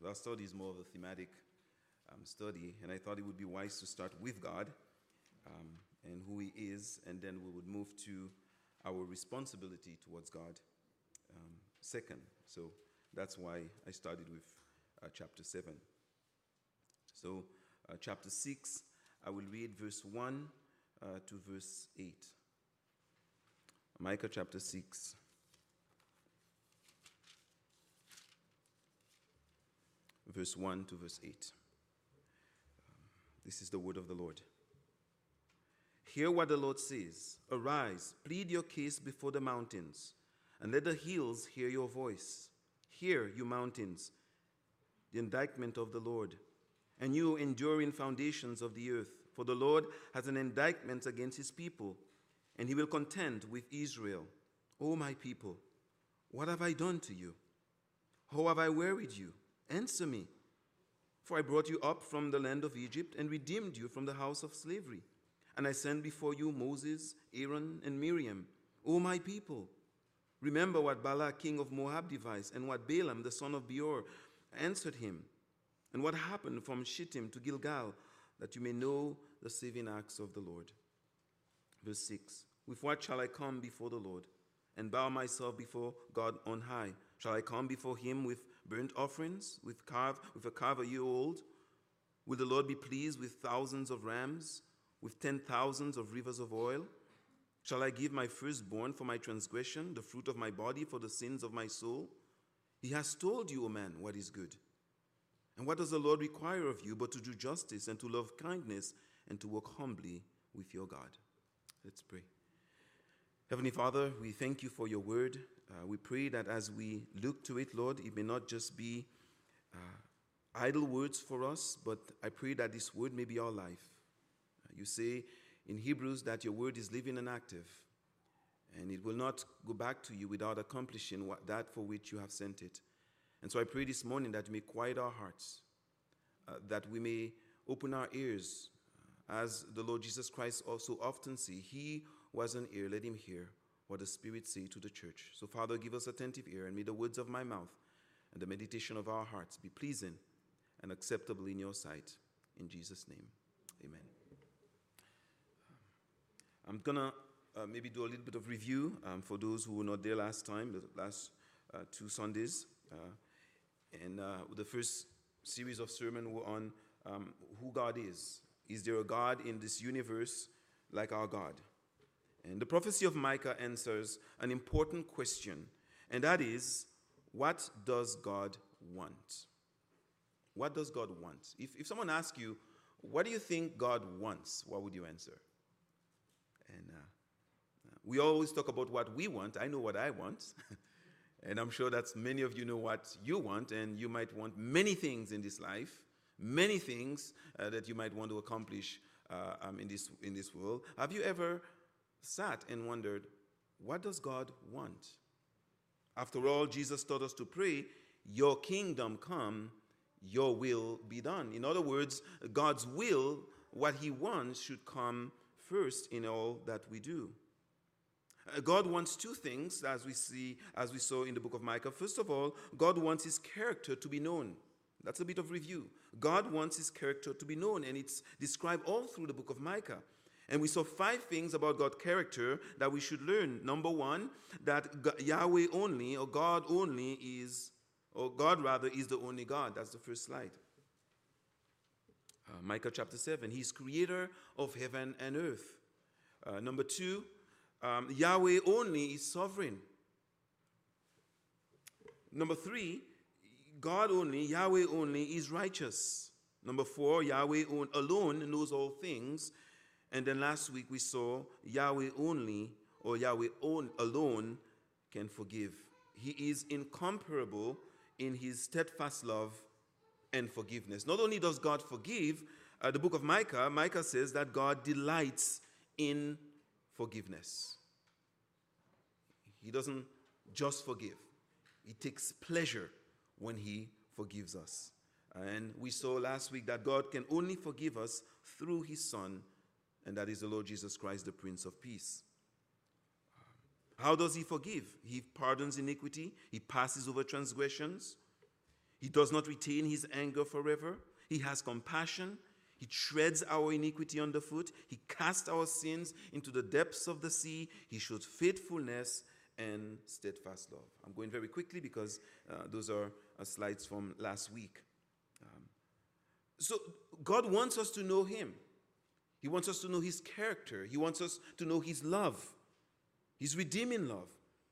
Our study is more of a thematic study, and I thought it would be wise to start with God and who He is, and then we would move to our responsibility towards God second. So that's why I started with chapter 7. So chapter 6, I will read verse 1 to verse 8. Micah chapter 6. Verse 1 to verse 8. This is the word of the Lord. Hear what the Lord says. Arise, plead your case before the mountains, and let the hills hear your voice. Hear, you mountains, the indictment of the Lord, and you enduring foundations of the earth. For the Lord has an indictment against his people, and he will contend with Israel. O my people, what have I done to you? How have I wearied you? Answer me, for I brought you up from the land of Egypt and redeemed you from the house of slavery. And I sent before you Moses, Aaron, and Miriam. O my people, remember what Balak, king of Moab, devised, and what Balaam, the son of Beor, answered him, and what happened from Shittim to Gilgal, that you may know the saving acts of the Lord. Verse 6, with what shall I come before the Lord, and bow myself before God on high? Shall I come before him with burnt offerings, with a calf a year old? Will the Lord be pleased with thousands of rams, with 10,000s of rivers of oil? Shall I give my firstborn for my transgression, the fruit of my body for the sins of my soul? He has told you, O man, what is good. And what does the Lord require of you but to do justice and to love kindness and to walk humbly with your God? Let's pray. Heavenly Father, we thank you for your word. We pray that as we look to it, Lord, it may not just be idle words for us, but I pray that this word may be our life. You say in Hebrews that your word is living and active, and it will not go back to you without accomplishing that for which you have sent it. And so I pray this morning that you may quiet our hearts, that we may open our ears, as the Lord Jesus Christ also often said, he who has an ear, let him hear what the Spirit say to the church. So Father, give us attentive ear, and may the words of my mouth and the meditation of our hearts be pleasing and acceptable in your sight. In Jesus' name, amen. I'm going to maybe do a little bit of review for those who were not there last time, the last 2 Sundays. The first series of sermons were on who God is. Is there a God in this universe like our God? And the prophecy of Micah answers an important question, and that is, what does God want? What does God want? If someone asks you, what do you think God wants? What would you answer? And we always talk about what we want. I know what I want. And I'm sure that many of you know what you want, and you might want many things in this life, many things that you might want to accomplish in this world. Have you ever sat and wondered, what does God want? After all, Jesus taught us to pray, your kingdom come, your will be done. In other words, God's will, what he wants, should come first in all that we do. God wants 2 things, as we saw in the book of Micah. First of all, God wants his character to be known. That's a bit of review. God wants his character to be known, and it's described all through the book of Micah. And we saw 5 things about God's character that we should learn. Number 1, that Yahweh only, or God only is, or God rather is the only God. That's the first slide. Micah chapter 7, he's creator of heaven and earth. Number 2, Yahweh only is sovereign. Number 3, God only, Yahweh only is righteous. Number 4, Yahweh alone knows all things. And then last week we saw Yahweh only, or Yahweh alone, can forgive. He is incomparable in his steadfast love and forgiveness. Not only does God forgive, the book of Micah says that God delights in forgiveness. He doesn't just forgive. He takes pleasure when he forgives us. And we saw last week that God can only forgive us through his Son, and that is the Lord Jesus Christ, the Prince of Peace. How does he forgive? He pardons iniquity. He passes over transgressions. He does not retain his anger forever. He has compassion. He treads our iniquity underfoot. He casts our sins into the depths of the sea. He shows faithfulness and steadfast love. I'm going very quickly because those are slides from last week. So God wants us to know him. He wants us to know his character. He wants us to know his love, his redeeming love.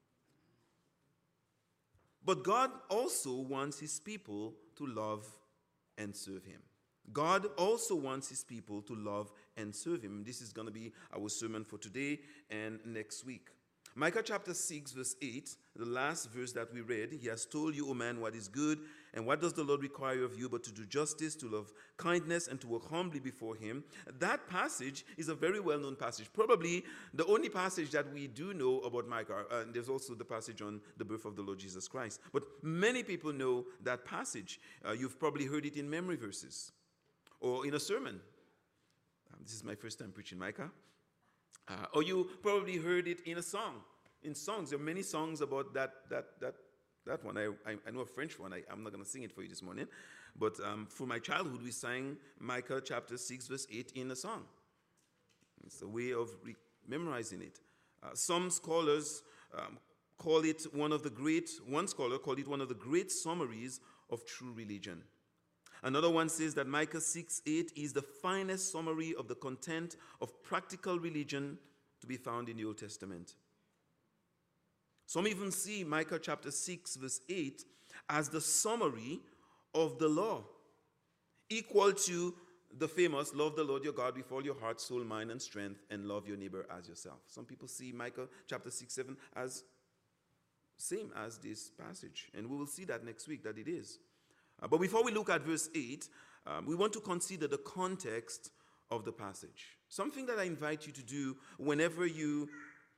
But God also wants his people to love and serve him. God also wants his people to love and serve him. This is going to be our sermon for today and next week. Micah chapter 6 verse 8, the last verse that we read, he has told you, O man, what is good, and what does the Lord require of you but to do justice, to love kindness, and to walk humbly before him. That passage is a very well-known passage, probably the only passage that we do know about Micah. And there's also the passage on the birth of the Lord Jesus Christ. But many people know that passage. You've probably heard it in memory verses or in a sermon. This is my first time preaching Micah. Or you probably heard it in a song. In songs, there are many songs about that one. I know a French one. I'm not going to sing it for you this morning. But for my childhood, we sang Micah chapter 6, verse 8 in a song. It's a way of memorizing it. Some scholars call it one scholar called it one of the great summaries of true religion. Another one says that Micah 6:8 is the finest summary of the content of practical religion to be found in the Old Testament. Some even see Micah chapter 6 verse 8 as the summary of the law, equal to the famous love the Lord your God with all your heart, soul, mind, and strength, and love your neighbor as yourself. Some people see Micah chapter 6:7 as same as this passage, and we will see that next week that it is. But before we look at verse 8, we want to consider the context of the passage. Something that I invite you to do whenever you,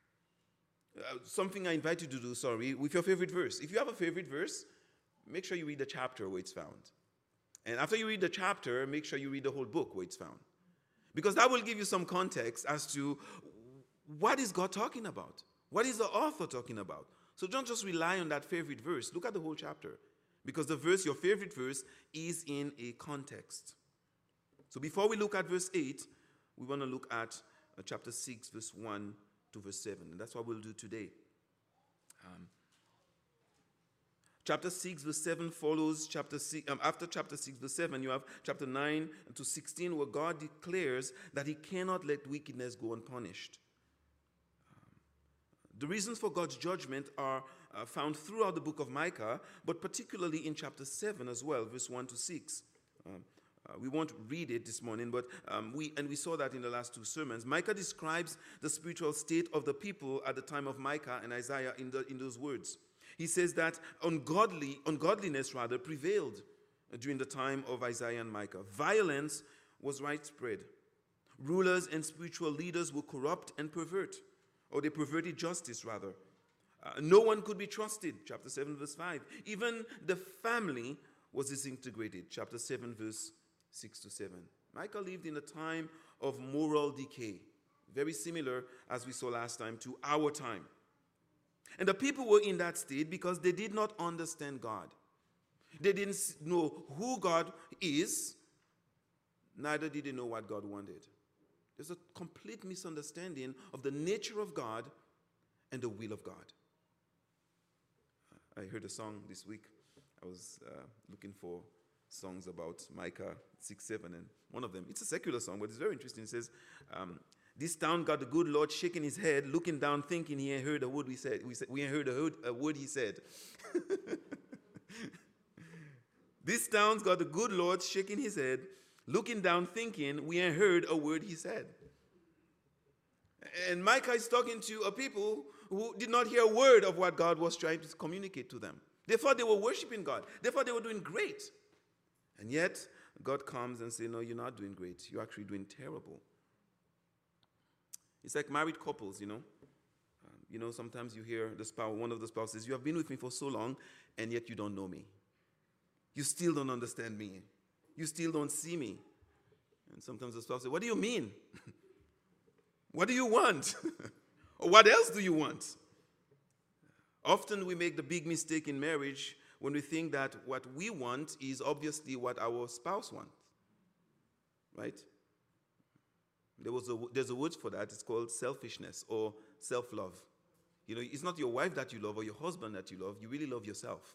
with your favorite verse. If you have a favorite verse, make sure you read the chapter where it's found. And after you read the chapter, make sure you read the whole book where it's found. Because that will give you some context as to what is God talking about? What is the author talking about? So don't just rely on that favorite verse. Look at the whole chapter. Because the verse, your favorite verse, is in a context. So before we look at verse 8, we want to look at chapter 6, verse 1 to verse 7. And that's what we'll do today. Chapter 6, verse 7 follows chapter 6. After chapter 6, verse 7, you have chapter 9 to 16, where God declares that he cannot let wickedness go unpunished. The reasons for God's judgment are found throughout the book of Micah, but particularly in chapter 7 as well, verse 1 to 6. We won't read it this morning, but we saw that in the last two sermons. Micah describes the spiritual state of the people at the time of Micah and Isaiah in those words. He says that ungodliness prevailed during the time of Isaiah and Micah. Violence was widespread. Rulers and spiritual leaders were corrupt and pervert. Or they perverted justice, rather. No one could be trusted, chapter 7, verse 5. Even the family was disintegrated, chapter 7, verse 6 to 7. Micah lived in a time of moral decay, very similar, as we saw last time, to our time. And the people were in that state because they did not understand God. They didn't know who God is, neither did they know what God wanted. There's a complete misunderstanding of the nature of God and the will of God. I heard a song this week. I was looking for songs about Micah 6:7, and one of them, it's a secular song, but it's very interesting. It says, this town got the good Lord shaking his head, looking down, thinking he ain't heard a word we ain't heard a word he said. This town's got the good Lord shaking his head, looking down, thinking we ain't heard a word he said. And Micah is talking to a people who did not hear a word of what God was trying to communicate to them. They thought they were worshiping God. They thought they were doing great. And yet, God comes and says, no, you're not doing great. You're actually doing terrible. It's like married couples, you know. Sometimes you hear one of the spouses, you have been with me for so long, and yet you don't know me. You still don't understand me. You still don't see me. And sometimes the spouse says, what do you mean? What do you want? Or what else do you want? Often we make the big mistake in marriage when we think that what we want is obviously what our spouse wants, right? There's a word for that. It's called selfishness or self-love. You know, it's not your wife that you love or your husband that you love. You really love yourself.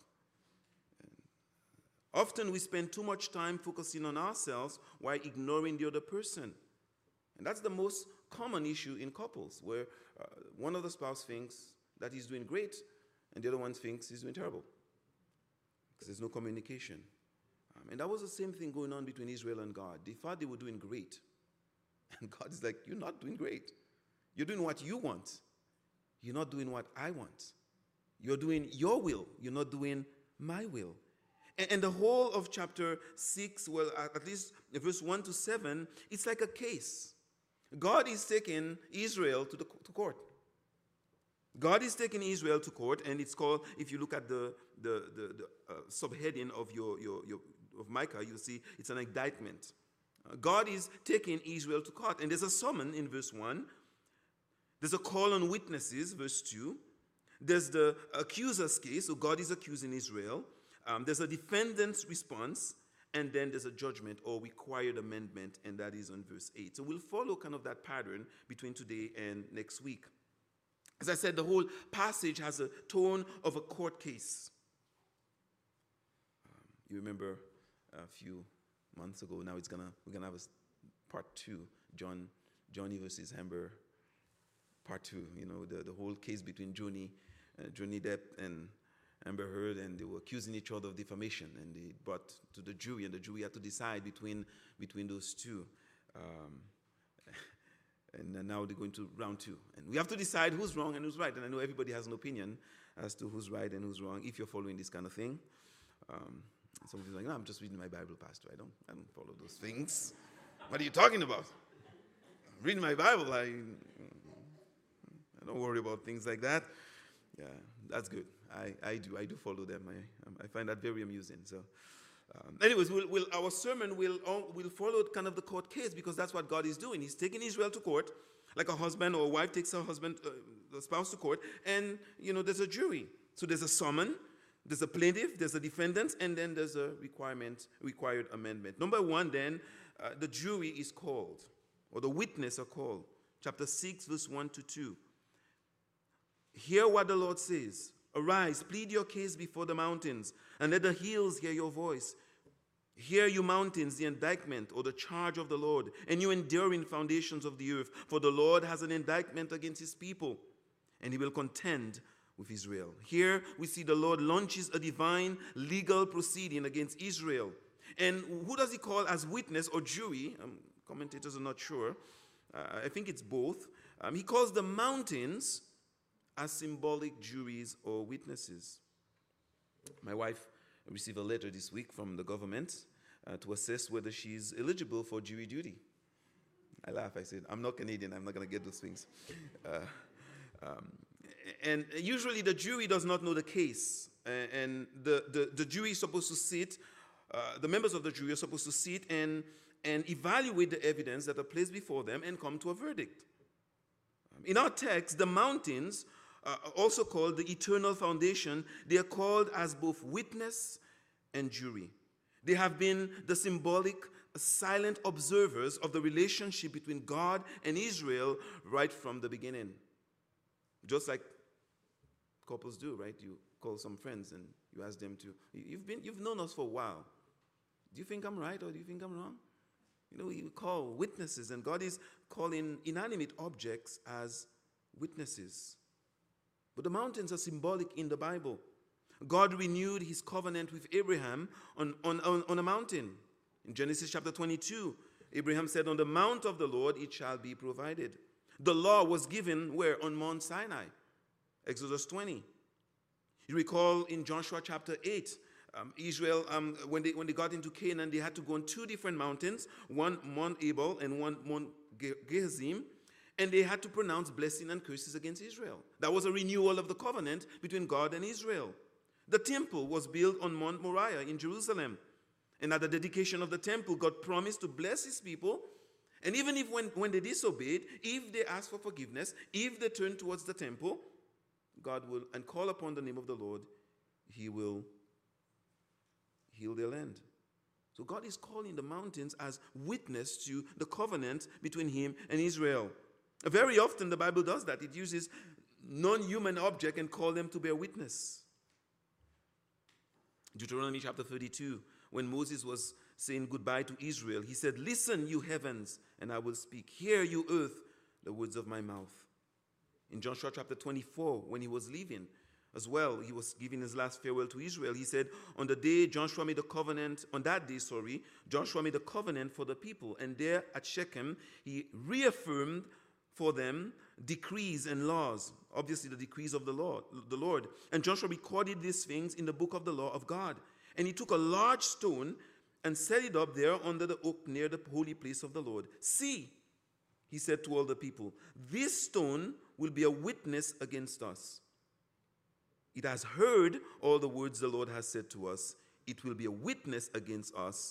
Often we spend too much time focusing on ourselves while ignoring the other person. And that's the most common issue in couples, where one of the spouse thinks that he's doing great and the other one thinks he's doing terrible because there's no communication. And that was the same thing going on between Israel and God. They thought they were doing great. And God is like, you're not doing great. You're doing what you want. You're not doing what I want. You're doing your will. You're not doing my will. And the whole of chapter 6, well, at least verse 1 to 7, it's like a case. God is taking Israel to court. God is taking Israel to court, and it's called, if you look at the subheading of of Micah, you'll see it's an indictment. God is taking Israel to court, and there's a summon in verse 1. There's a call on witnesses, verse 2. There's the accuser's case, so God is accusing Israel. There's a defendant's response, and then there's a judgment or required amendment, and that is on verse 8. So we'll follow kind of that pattern between today and next week. As I said, the whole passage has a tone of a court case. You remember a few months ago, now we're gonna have a part 2, Johnny versus Amber, part 2. You know, the whole case between Johnny Depp and Amber Heard, and they were accusing each other of defamation, and they brought to the jury, and the jury had to decide between those two. And now they're going to round 2. And we have to decide who's wrong and who's right. And I know everybody has an opinion as to who's right and who's wrong if you're following this kind of thing. Some people are like, no, I'm just reading my Bible, Pastor. I don't follow those things. What are you talking about? I'm reading my Bible. I don't worry about things like that. Yeah, that's good. I do follow them. I find that very amusing. So, anyways, our sermon will follow kind of the court case, because that's what God is doing. He's taking Israel to court, like a husband or a wife takes the spouse to court, and there's a jury. So there's a summon, there's a plaintiff, there's a defendant, and then there's a required amendment. Number 1, then the jury is called, or the witness are called. Chapter 6, verse 1 to 2. Hear what the Lord says. Arise, plead your case before the mountains, and let the hills hear your voice. Hear, you mountains, the indictment or the charge of the Lord, and you enduring foundations of the earth. For the Lord has an indictment against his people, and he will contend with Israel. Here we see the Lord launches a divine legal proceeding against Israel. And who does he call as witness or jury? Commentators are not sure. I think it's both. He calls the mountains as symbolic juries or witnesses. My wife received a letter this week from the government to assess whether she's eligible for jury duty. I laugh. I said, I'm not Canadian. I'm not going to get those things. And usually the jury does not know the case. And the jury is supposed to sit, the members of the jury are supposed to sit and evaluate the evidence that are placed before them and come to a verdict. In our text, the mountains, also called the eternal foundation, they are called as both witness and jury. They have been the symbolic, silent observers of the relationship between God and Israel right from the beginning. Just like couples do, right? You call some friends and you ask them to, you've known us for a while. Do you think I'm right or do you think I'm wrong? We call witnesses, and God is calling inanimate objects as witnesses. But the mountains are symbolic in the Bible. God renewed his covenant with Abraham on a mountain. In Genesis chapter 22, Abraham said, on the mount of the Lord it shall be provided. The law was given where? On Mount Sinai. Exodus 20. You recall in Joshua chapter 8, Israel, when they got into Canaan, they had to go on 2 different mountains, one Mount Ebal and one Mount Gerizim, and they had to pronounce blessing and curses against Israel. That was a renewal of the covenant between God and Israel. The temple was built on Mount Moriah in Jerusalem. And at the dedication of the temple, God promised to bless his people. And even if when they disobeyed, if they asked for forgiveness, if they turned towards the temple, God will, and call upon the name of the Lord, he will heal their land. So God is calling the mountains as witness to the covenant between him and Israel. Very often the Bible does that. It uses non-human object and call them to bear witness. Deuteronomy chapter 32, when Moses was saying goodbye to Israel, he said, "Listen, you heavens, and I will speak. Hear, you earth, the words of my mouth." In Joshua chapter 24, when he was leaving as well, he was giving his last farewell to Israel. He said, on that day, Joshua made a covenant for the people. And there at Shechem, he reaffirmed for them decrees and laws, obviously the decrees of the Lord. And Joshua recorded these things in the book of the law of God. And he took a large stone and set it up there under the oak near the holy place of the Lord. "See," he said to all the people, "this stone will be a witness against us. It has heard all the words the Lord has said to us. It will be a witness against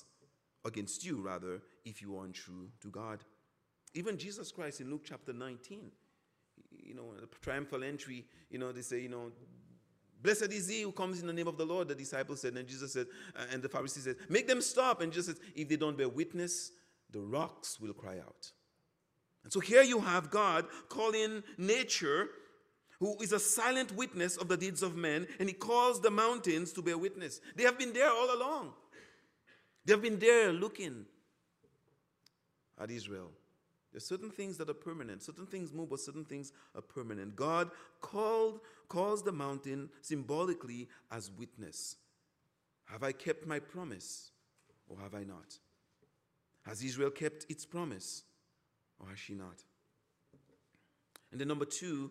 you, if you are untrue to God." Even Jesus Christ in Luke chapter 19, the triumphal entry, they say, "Blessed is he who comes in the name of the Lord," the disciples said. And Jesus said, and the Pharisees said, "Make them stop." And Jesus said, "If they don't bear witness, the rocks will cry out." And so here you have God calling nature, who is a silent witness of the deeds of men, and he calls the mountains to bear witness. They have been there all along. They have been there looking at Israel. There are certain things that are permanent. Certain things move, but certain things are permanent. God calls the mountain symbolically as witness. Have I kept my promise, or have I not? Has Israel kept its promise, or has she not? And then number two,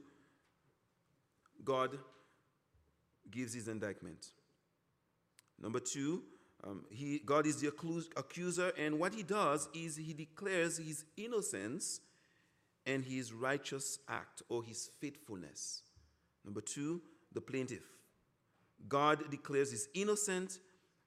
God gives his indictment. Number two, God is the accuser, and what he does is he declares his innocence and his righteous act, or his faithfulness. Number two, the plaintiff. God declares his innocence,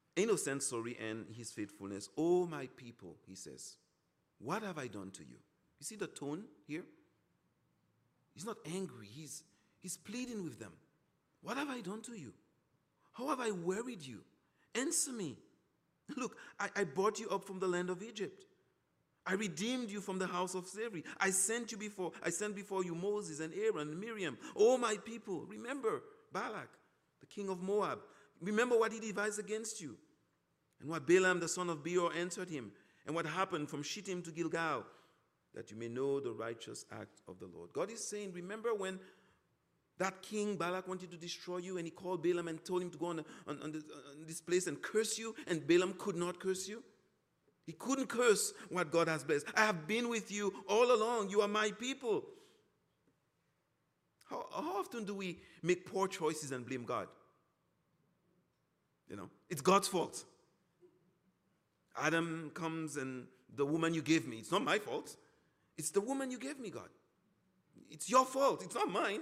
and his faithfulness. "Oh, my people," he says, "what have I done to you?" You see the tone here? He's not angry. He's pleading with them. "What have I done to you? How have I worried you? Answer me. Look, I brought you up from the land of Egypt. I redeemed you from the house of slavery. I sent before you Moses and Aaron and Miriam. Oh, my people, remember Balak, the king of Moab. Remember what he devised against you, and what Balaam the son of Beor answered him, and what happened from Shittim to Gilgal, that you may know the righteous act of the Lord." God is saying, remember when that king Balak wanted to destroy you, and he called Balaam and told him to go on this place and curse you, and Balaam could not curse you? He couldn't curse what God has blessed. "I have been with you all along. You are my people." How often do we make poor choices and blame God? It's God's fault. Adam comes and the woman you gave me, it's not my fault. It's the woman you gave me, God. It's your fault. It's not mine.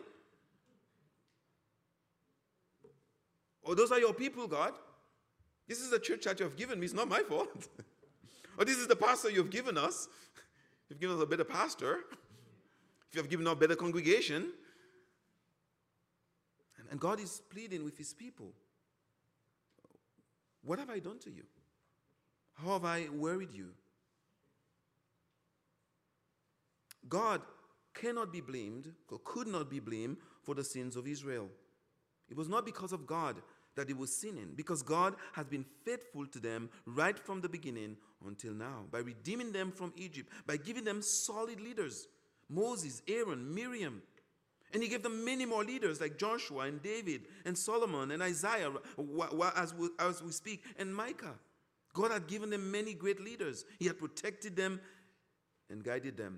Or those are your people, God. This is the church that you have given me. It's not my fault. Or this is the pastor you have given us. You've given us a better pastor. If you have given us a better congregation. And God is pleading with his people. What have I done to you? How have I worried you? God cannot be blamed, or could not be blamed, for the sins of Israel. It was not because of God that they were sinning, because God has been faithful to them right from the beginning until now, by redeeming them from Egypt, by giving them solid leaders, Moses, Aaron, Miriam. And he gave them many more leaders like Joshua and David and Solomon and Isaiah as we speak, and Micah. God had given them many great leaders. He had protected them and guided them.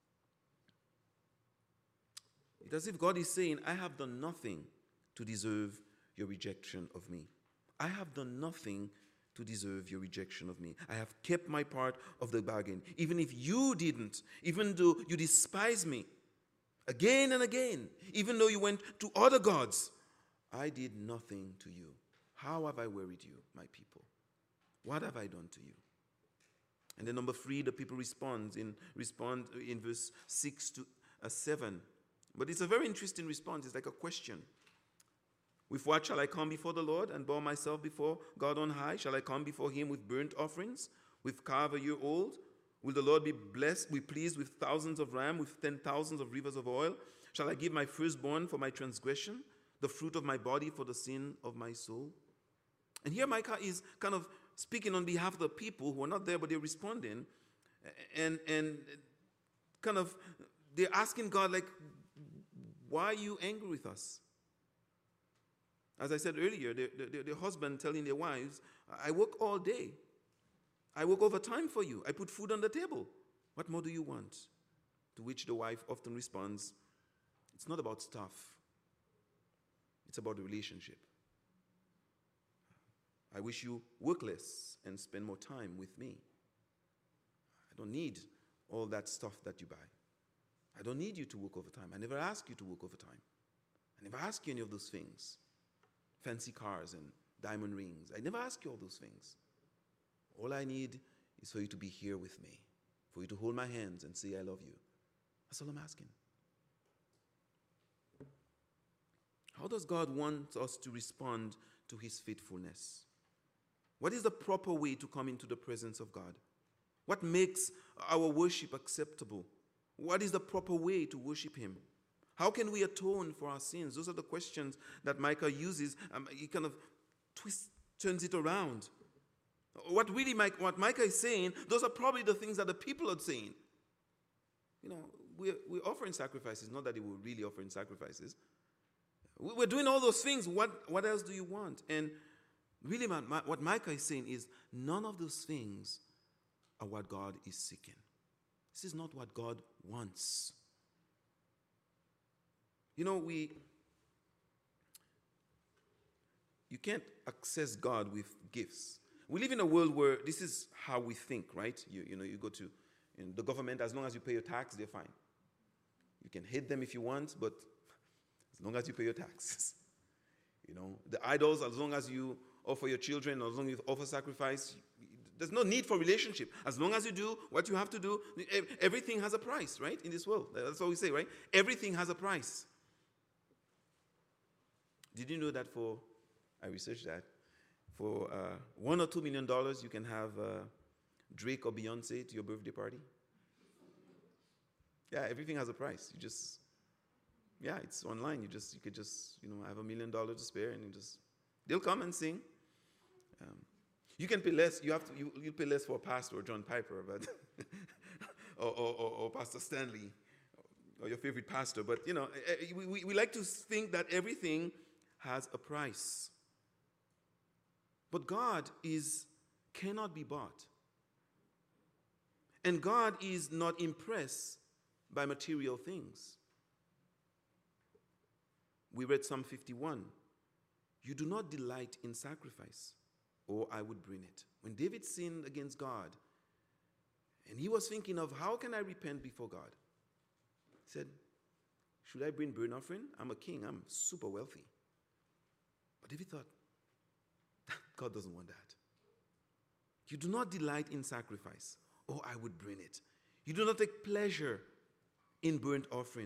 It's as if God is saying, I have done nothing to deserve your rejection of me. I have done nothing to deserve your rejection of me. I have kept my part of the bargain. Even if you didn't, even though you despise me again and again, even though you went to other gods, I did nothing to you. How have I worried you, my people? What have I done to you? And then number 3, the people respond in verse 6 to 7. But it's a very interesting response. It's like a question. With what shall I come before the Lord and bow myself before God on high? Shall I come before him with burnt offerings, with calf a year old? Will the Lord be pleased with thousands of rams, with 10,000s of rivers of oil? Shall I give my firstborn for my transgression, the fruit of my body for the sin of my soul? And here Micah is kind of speaking on behalf of the people who are not there, but they're responding. And kind of, they're asking God, like, why are you angry with us? As I said earlier, the husband telling their wives, I work all day. I work overtime for you. I put food on the table. What more do you want? To which the wife often responds, it's not about stuff. It's about the relationship. I wish you work less and spend more time with me. I don't need all that stuff that you buy. I don't need you to work overtime. I never ask you to work overtime. I never ask you any of those things. Fancy cars and diamond rings. I never ask you all those things. All I need is for you to be here with me, for you to hold my hands and say, I love you. That's all I'm asking. How does God want us to respond to his faithfulness? What is the proper way to come into the presence of God? What makes our worship acceptable? What is the proper way to worship him? How can we atone for our sins? Those are the questions that Micah uses. He kind of turns it around. What Micah is saying, those are probably the things that the people are saying. You know, we're offering sacrifices, not that they were really offering sacrifices. We're doing all those things. What else do you want? And really, what Micah is saying is none of those things are what God is seeking. This is not what God wants. You know, you can't access God with gifts. We live in a world where this is how we think, right? You go to the government, as long as you pay your tax, they're fine. You can hate them if you want, but as long as you pay your taxes. You know, the idols, as long as you offer your children, as long as you offer sacrifice, there's no need for relationship. As long as you do what you have to do, everything has a price, right? In this world. That's what we say, right? Everything has a price. Did you know that I researched that, for $1 or $2 million, you can have Drake or Beyonce to your birthday party? Yeah, everything has a price. It's online. You could just have $1 million to spare, and they'll come and sing. You can pay less. You pay less for a pastor or John Piper, but or Pastor Stanley, or your favorite pastor. But we like to think that everything has a price. But God cannot be bought. And God is not impressed by material things. We read Psalm 51. You do not delight in sacrifice, or I would bring it. When David sinned against God, and he was thinking of, how can I repent before God? He said, should I bring burnt offering? I'm a king. I'm super wealthy. But David thought, God doesn't want that. You do not delight in sacrifice, or I would bring it. You do not take pleasure in burnt offering.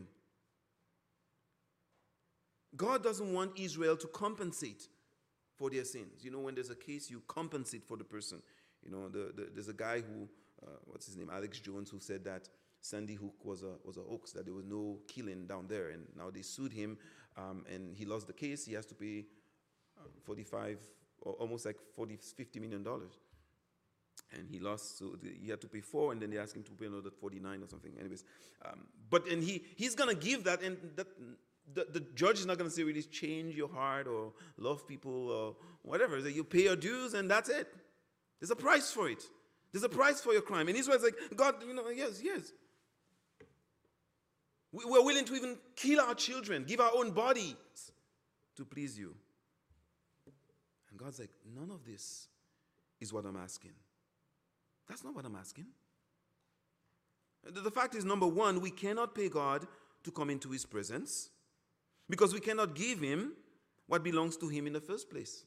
God doesn't want Israel to compensate for their sins. You know, when there's a case, you compensate for the person. You know, there's a guy who, what's his name, Alex Jones, who said that Sandy Hook was a hoax, that there was no killing down there. And now they sued him, and he lost the case. He has to pay 45, or almost like $50 million. And he lost, so he had to pay 4, and then they asked him to pay another 49 or something. Anyways, and he's going to give that, and that the judge is not going to say, really change your heart or love people or whatever. You pay your dues, and that's it. There's a price for it. There's a price for your crime. And Israel's like, God, yes. We're willing to even kill our children, give our own bodies to please you. And God's like, none of this is what I'm asking. That's not what I'm asking. The fact is, number one, we cannot pay God to come into his presence because we cannot give him what belongs to him in the first place.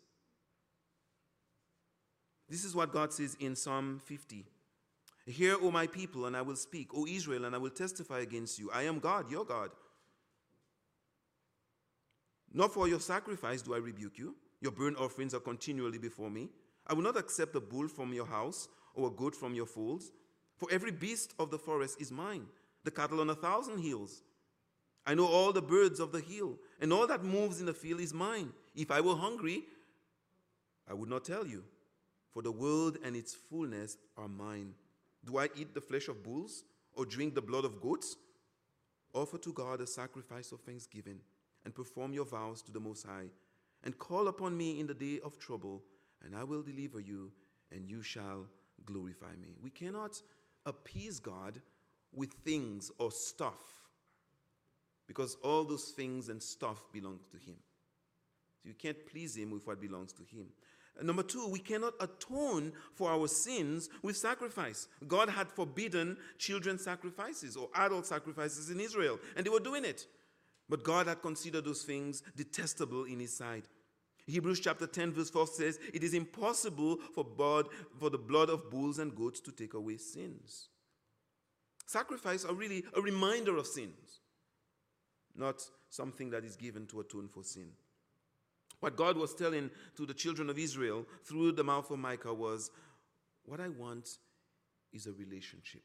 This is what God says in Psalm 50. Hear, O my people, and I will speak. O Israel, and I will testify against you. I am God, your God. Not for your sacrifice do I rebuke you. Your burnt offerings are continually before me. I will not accept a bull from your house or a goat from your folds. For every beast of the forest is mine, the cattle on 1,000 hills. I know all the birds of the hill, and all that moves in the field is mine. If I were hungry, I would not tell you, for the world and its fullness are mine. Do I eat the flesh of bulls or drink the blood of goats? Offer to God a sacrifice of thanksgiving and perform your vows to the Most High, and call upon me in the day of trouble, and I will deliver you, and you shall glorify me. We cannot appease God with things or stuff, because all those things and stuff belong to him. So you can't please him with what belongs to him. And number two, we cannot atone for our sins with sacrifice. God had forbidden children's sacrifices or adult sacrifices in Israel, and they were doing it. But God had considered those things detestable in his sight. Hebrews chapter 10 verse 4 says, it is impossible for the blood of bulls and goats to take away sins. Sacrifice are really a reminder of sins, not something that is given to atone for sin. What God was telling to the children of Israel through the mouth of Micah was, what I want is a relationship.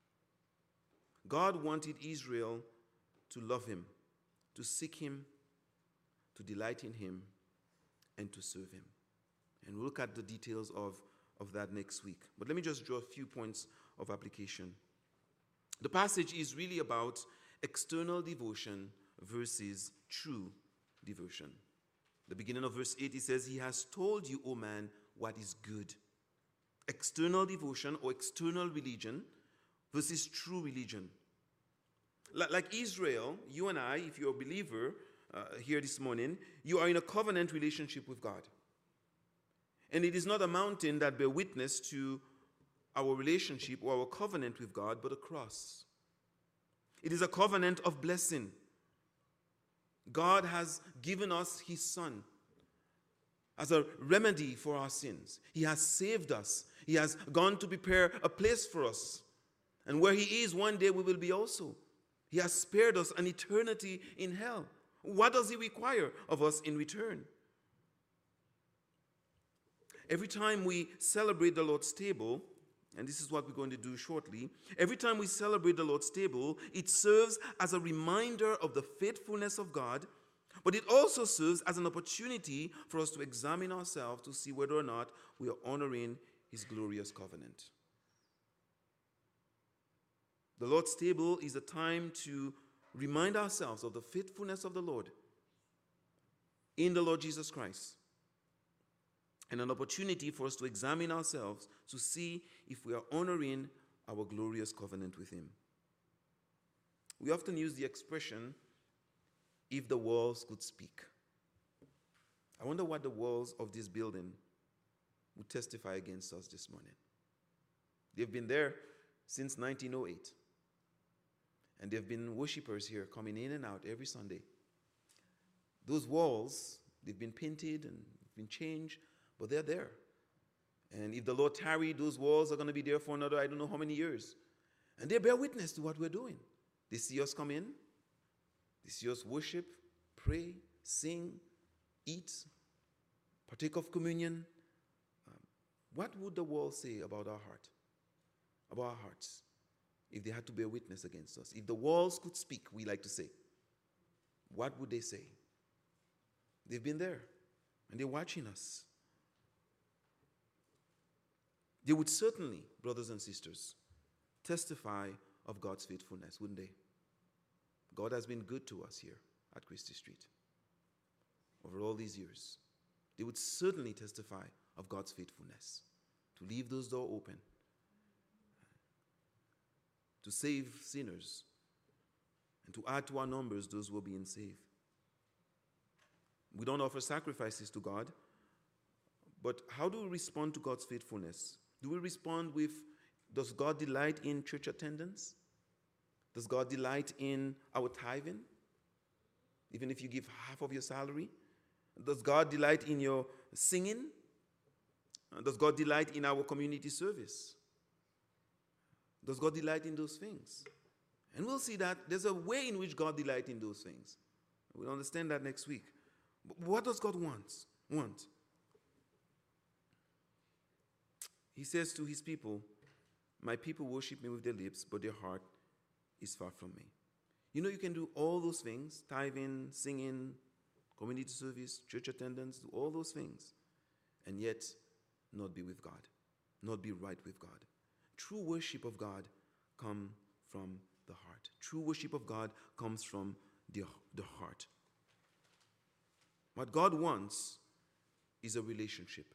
God wanted Israel to love him, to seek him, to delight in him, and to serve him. And we'll look at the details of that next week. But let me just draw a few points of application. The passage is really about external devotion versus true devotion. The beginning of verse 8, it says, he has told you, O man, what is good. External devotion or external religion versus true religion. Like Israel, you and I, if you're a believer here this morning, you are in a covenant relationship with God. And it is not a mountain that bear witness to our relationship or our covenant with God, but a cross. It is a covenant of blessing. God has given us his Son as a remedy for our sins. He has saved us. He has gone to prepare a place for us. And where he is, one day we will be also. He has spared us an eternity in hell. What does he require of us in return? Every time we celebrate the Lord's table, and this is what we're going to do shortly, every time we celebrate the Lord's table, it serves as a reminder of the faithfulness of God, but it also serves as an opportunity for us to examine ourselves to see whether or not we are honoring his glorious covenant. The Lord's table is a time to remind ourselves of the faithfulness of the Lord in the Lord Jesus Christ, and an opportunity for us to examine ourselves to see if we are honoring our glorious covenant with him. We often use the expression, if the walls could speak. I wonder what the walls of this building would testify against us this morning. They've been there since 1908. And there have been worshipers here coming in and out every Sunday. Those walls, they've been painted and been changed, but they're there. And if the Lord tarry, those walls are going to be there for another, I don't know how many years. And they bear witness to what we're doing. They see us come in. They see us worship, pray, sing, eat, partake of communion. What would the walls say about our heart, about our hearts, if they had to bear witness against us? If the walls could speak, we like to say, what would they say? They've been there, and they're watching us. They would certainly, brothers and sisters, testify of God's faithfulness, wouldn't they? God has been good to us here at Christie Street over all these years. They would certainly testify of God's faithfulness, to leave those doors open, to save sinners, and to add to our numbers those who are being saved. We don't offer sacrifices to God, but how do we respond to God's faithfulness? Do we respond with, does God delight in church attendance? Does God delight in our tithing? Even if you give half of your salary? Does God delight in your singing? Does God delight in our community service? Does God delight in those things? And we'll see that there's a way in which God delights in those things. We'll understand that next week. What does God want? He says to his people, my people worship me with their lips, but their heart is far from me. You know, you can do all those things, tithing, singing, community service, church attendance, do all those things, and yet not be with God, not be right with God. True worship of God comes from the heart. True worship of God comes from the heart. What God wants is a relationship.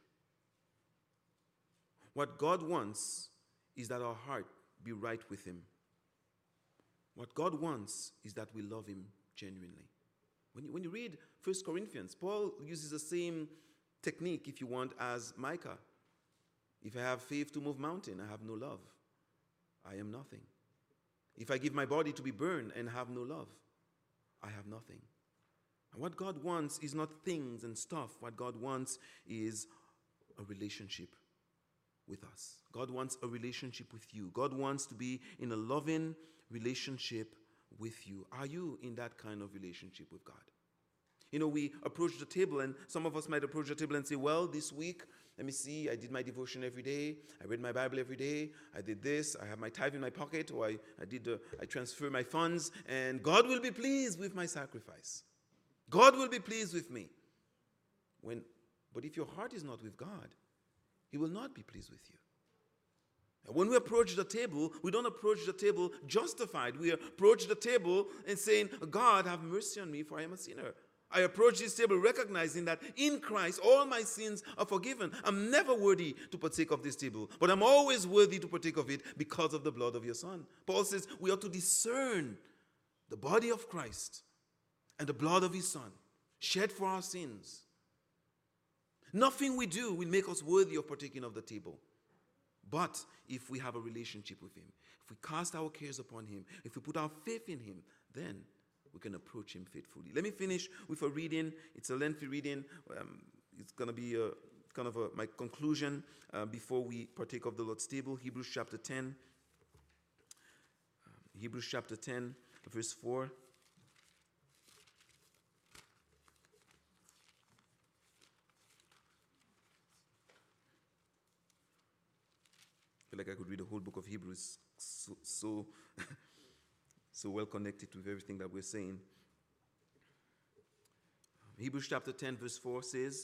What God wants is that our heart be right with him. What God wants is that we love him genuinely. When you read 1 Corinthians, Paul uses the same technique, if you want, as Micah. If I have faith to move mountain, I have no love, I am nothing. If I give my body to be burned and have no love, I have nothing. And what God wants is not things and stuff. What God wants is a relationship with us. God wants a relationship with you. God wants to be in a loving relationship with you. Are you in that kind of relationship with God? You know, we approach the table, and some of us might approach the table and say, well, this week, let me see, I did my devotion every day, I read my Bible every day, I did this, I have my tithe in my pocket, or I transfer my funds, and God will be pleased with my sacrifice. God will be pleased with me. But if your heart is not with God, he will not be pleased with you. And when we approach the table, we don't approach the table justified. We approach the table and saying, God, have mercy on me, for I am a sinner. I approach this table recognizing that in Christ, all my sins are forgiven. I'm never worthy to partake of this table, but I'm always worthy to partake of it because of the blood of your Son. Paul says we ought to discern the body of Christ and the blood of his Son, shed for our sins. Nothing we do will make us worthy of partaking of the table. But if we have a relationship with him, if we cast our cares upon him, if we put our faith in him, then we can approach him faithfully. Let me finish with a reading. It's a lengthy reading. It's going to be my conclusion before we partake of the Lord's table. Hebrews chapter 10. Hebrews chapter 10, verse 4. I feel like I could read the whole book of Hebrews, so well connected with everything that we're saying. Hebrews chapter 10, verse 4 says,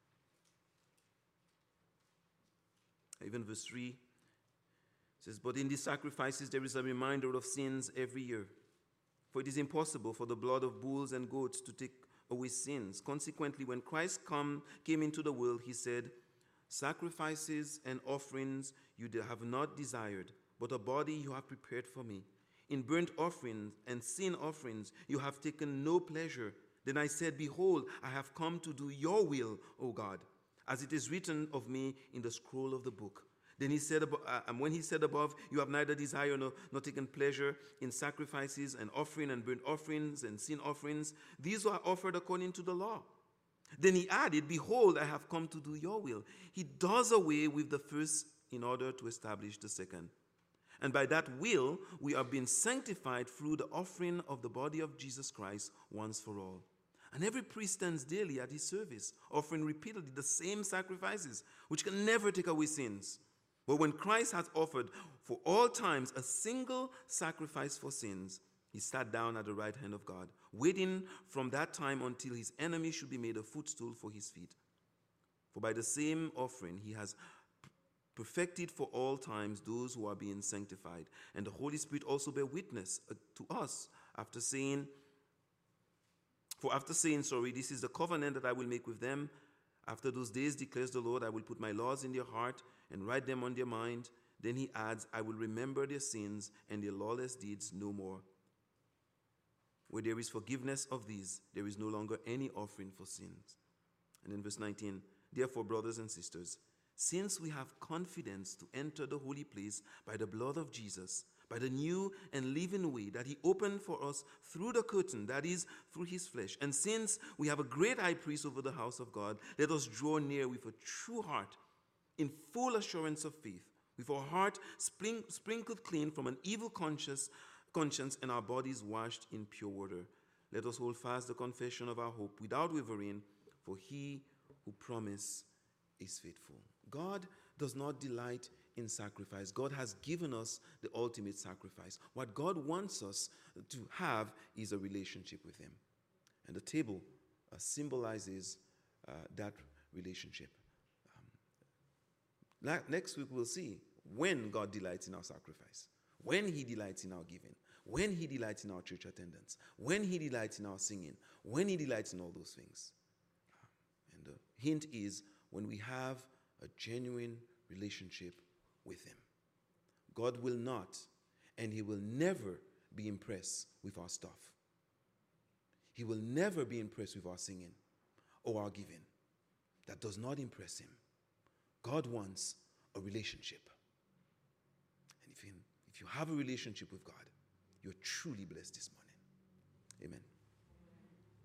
even verse 3 says, but in these sacrifices there is a reminder of sins every year. For it is impossible for the blood of bulls and goats to take away sins. Consequently, when Christ came into the world, he said, sacrifices and offerings you have not desired, but a body you have prepared for me. In burnt offerings and sin offerings you have taken no pleasure. Then I said, behold, I have come to do your will, O God, as it is written of me in the scroll of the book. Then he said, and when he said above, you have neither desired nor taken pleasure in sacrifices and offering and burnt offerings and sin offerings, these are offered according to the law. Then he added, behold, I have come to do your will. He does away with the first in order to establish the second. And by that will, we are being sanctified through the offering of the body of Jesus Christ once for all. And every priest stands daily at his service, offering repeatedly the same sacrifices, which can never take away sins. But when Christ has offered for all times a single sacrifice for sins, he sat down at the right hand of God, waiting from that time until his enemy should be made a footstool for his feet. For by the same offering he has perfected for all times those who are being sanctified. And the Holy Spirit also bear witness to us after saying, this is the covenant that I will make with them. After those days, declares the Lord, I will put my laws in their heart and write them on their mind. Then he adds, I will remember their sins and their lawless deeds no more. Where there is forgiveness of these, there is no longer any offering for sins. And in verse 19, therefore, brothers and sisters, since we have confidence to enter the holy place by the blood of Jesus, by the new and living way that he opened for us through the curtain, that is, through his flesh, and since we have a great high priest over the house of God, let us draw near with a true heart, in full assurance of faith, with our heart sprinkled clean from an evil conscience and our bodies washed in pure water. Let us hold fast the confession of our hope without wavering, for he who promised is faithful. God does not delight in sacrifice. God has given us the ultimate sacrifice. What God wants us to have is a relationship with him. And the table symbolizes that relationship. Next week we'll see when God delights in our sacrifice, when he delights in our giving, when he delights in our church attendance, when he delights in our singing, when he delights in all those things. And the hint is when we have a genuine relationship with him. God will not, and he will never be impressed with our stuff. He will never be impressed with our singing or our giving. That does not impress him. God wants a relationship. And if you have a relationship with God, you're truly blessed this morning. Amen.